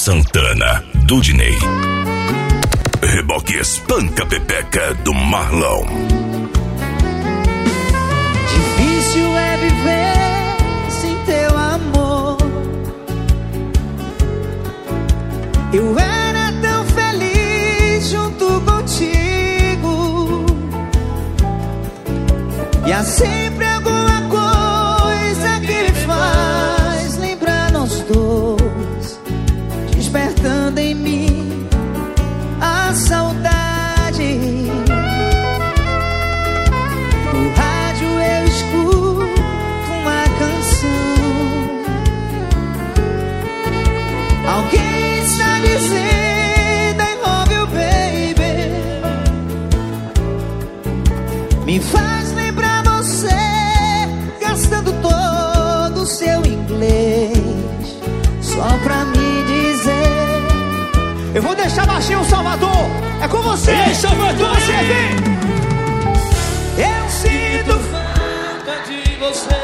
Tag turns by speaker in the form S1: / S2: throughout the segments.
S1: Santana, Dudney. Reboque Espanca Pepeca do Marlon.
S2: Difícil é viver sem teu amor. Eu era tão feliz junto contigo. E há sempre alguma coisa que me faz lembrar nós dois, despertando em mim a saudade. No rádio eu escuto uma canção. Alguém está dizendo I love you, baby. Me faz lembrar você, gastando todo o seu inglês só pra me dizer. Eu vou deixar baixinho o Salvador. É com você.
S3: Ei, Salvador,
S2: você vem. Eu sinto
S3: falta de você.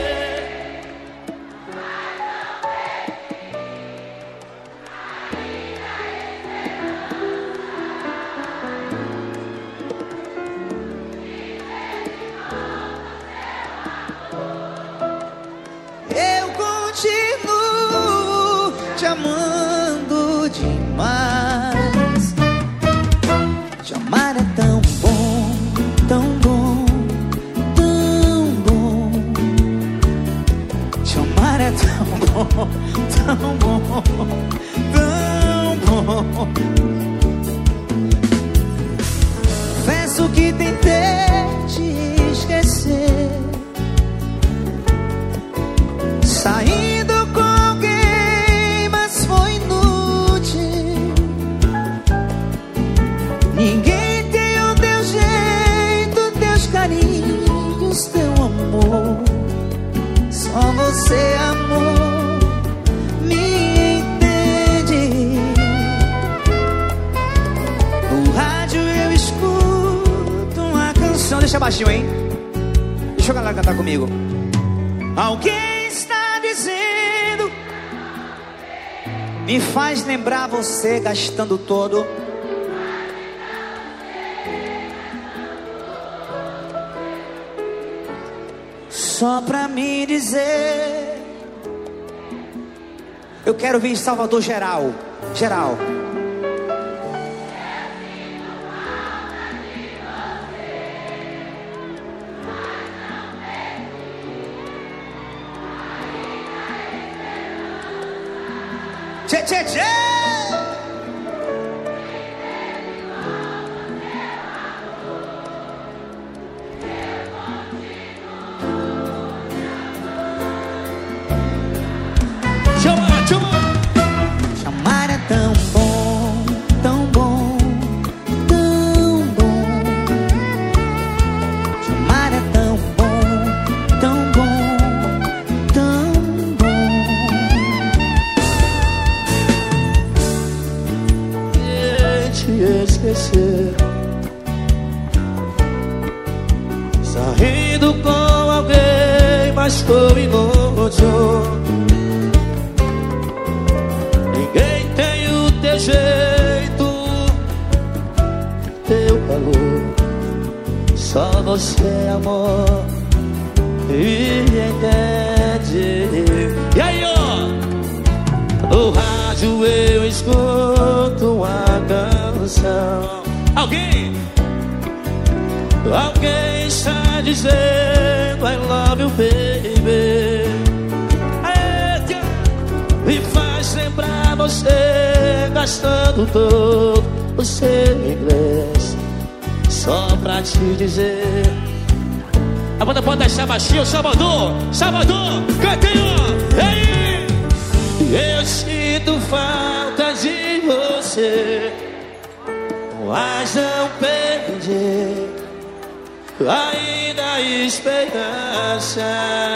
S2: Eu continuo te amando demais. Te amar é tão bom, tão bom, tão bom. Te amar é tão bom, tão bom, tão bom. Confesso que tentei te esquecer, saindo com alguém, mas foi inútil. Ninguém tem o teu jeito, teus carinhos, teu amor. Só você, amor, me entende. No rádio eu escuto uma canção. Deixa baixinho, hein? Deixa a galera cantar comigo. Alguém está dizendo, me faz lembrar você, gastando todo. Só pra me dizer. Eu quero vir em Salvador geral. Geral. Tchê, tchê, tchê.
S3: Chama, chama.
S2: Chamar é tão bom, tão bom, tão bom. Chamar é tão bom, tão bom, tão bom.
S3: Te esquecer, saindo com alguém, mas foi inútil. Ninguém tem o teu jeito, teu calor. Só você, amor, me entende. E aí, ó, no rádio eu escuto uma canção. Alguém está dizendo I love you, baby. Me faz lembrar você, gastando todo o seu inglês só pra te dizer. A banda pode deixar baixinho, Salvador, Salvador, cantinho. Ei, eu sinto falta de você, mas não perdi ainda a esperança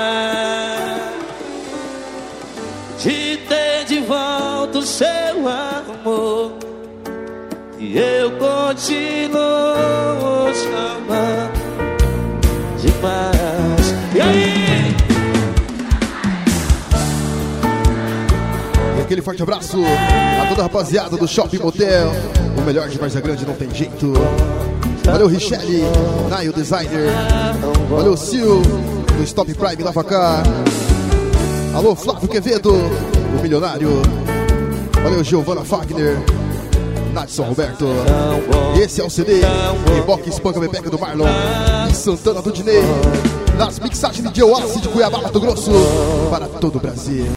S3: de ter de volta o seu amor. E eu continuo te amando demais. E aí?
S4: Aquele forte abraço a toda a rapaziada do Shopping Motel. O melhor de Várzea Grande, não tem jeito. Valeu, Richelle, Nail Designer. Valeu, Sil, do Stop Prime Lava Car. Alô, Flávio Quevedo, o milionário. Valeu, Giovana Fagner, Nadson Roberto. Esse é o CD Reboque Espanca Bebeca do Marlon e Santana do Dinei. Nas mixagens de Oasis de Cuiabá, Mato Grosso, para todo o Brasil.